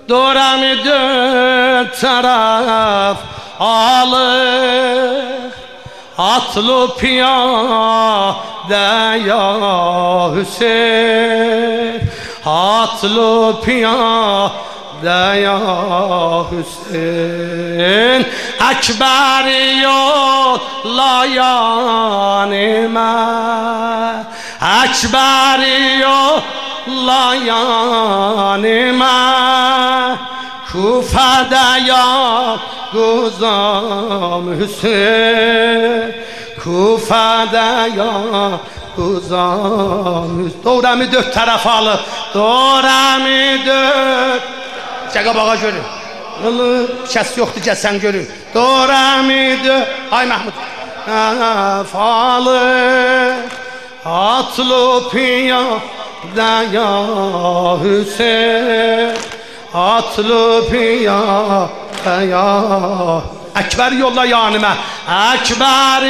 Dorami dört taraf alır, atlı piyade ya Hüseyin, atlı piyade ya Hüseyin. Ekber yolla yanıma, Ekber yolla yanıma, Kufa'da ya Guzam Hüseyin, Kufa'da ya Guzam Hüseyin. Doğrami dört taraf alıp, doğrami dört. Çaka bağa görün. Şəs yoxdur, gəl sən görün. Dorami dört. Ay Mahmud. Falı atlı piyada ya Hüseyin, atlı piyada ya. Ekber yolla yanıma, Ekber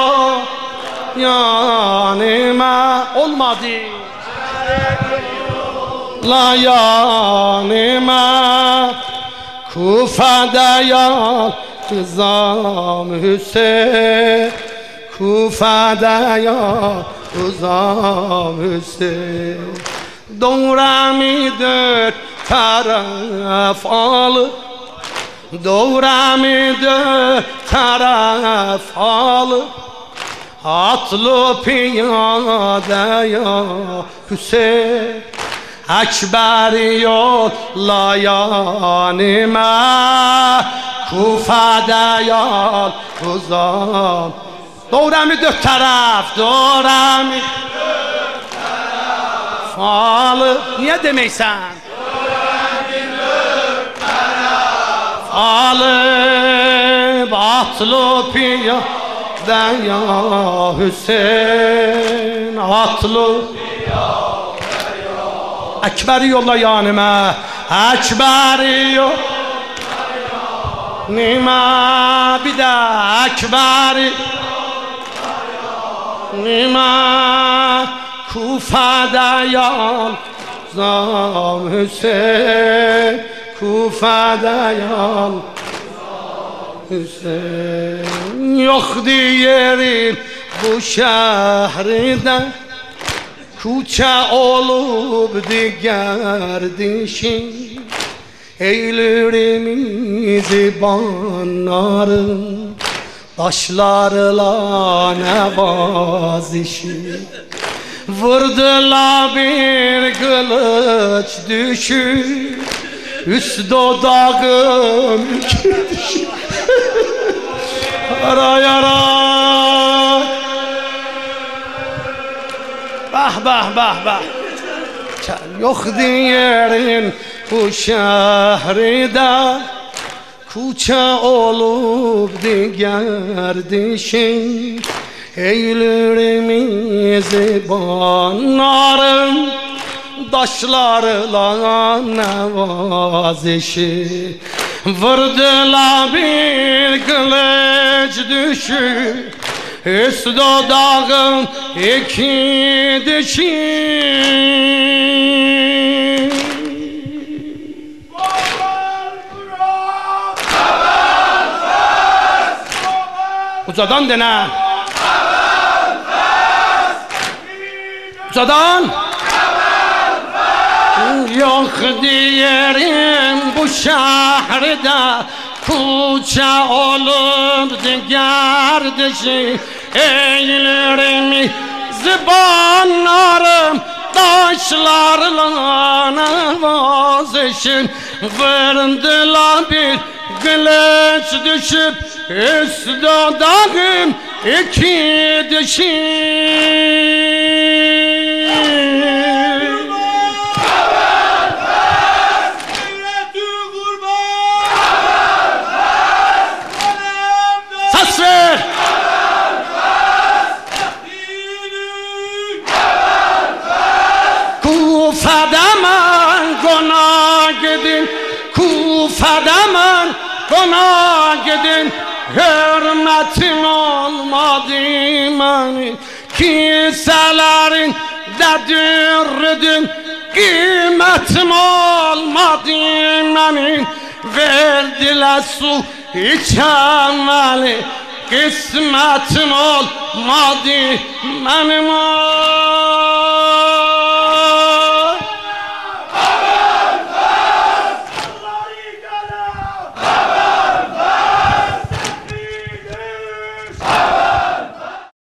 yanıma. Olmadı. La yanıma, Kufa'da ya Guzam Hüseyin, Kufa'da ya Guzam Hüseyin. Doğrami dört taraf alıp, doğrami dört taraf alıp, atlı piyade ya Hüseyin, Ekber yolla yanıma, Kufa'da ya Guzam. Doğrami dört taraf, doğrami dört taraf alıp. Niye demeysen? Doğrami dört taraf alıp, atlı piyade ya Hüseyin, atlı Ekber yolla yanıma, Ekber yolla yanıma, bir de Ekber yanıma, Kufa'da ya Guzam Hüseyin, Kufa'da ya Hüseyin. Yok diyerim bu şehirde, Kuça olup gerdişin, Eylülümüzü banarın, Taşlarla nevazişin. Vurdular bir kılıç düşür, Üst dodağım iki düşür. Aray aray, bah bah bah bah. Yok diyerin bu şehirde, Kuça olup gerdişin, Eylülümüzü banarım, Taşlarla nevazişi. Vurdular bir kılıç düşür, Üst dodağım iki dişin. Ucadan dene. Ucadan. Yok diyerim bu şehirde, Kuça olup gerdişi, Eylülümüzü banarım, Taşlarla nevazişin. Vurdular bir kılıç düşüp, Üst dodağım iki dişin. Ses ver! Kufa'da man konağa gidin, Kufa'da man konağa gidin, hürmetin olmadı imanın, Kiselerin de dürdün, kıymetim olmadı imanın. amin. Verdiler su içemeli, kısmetim olmadı benim.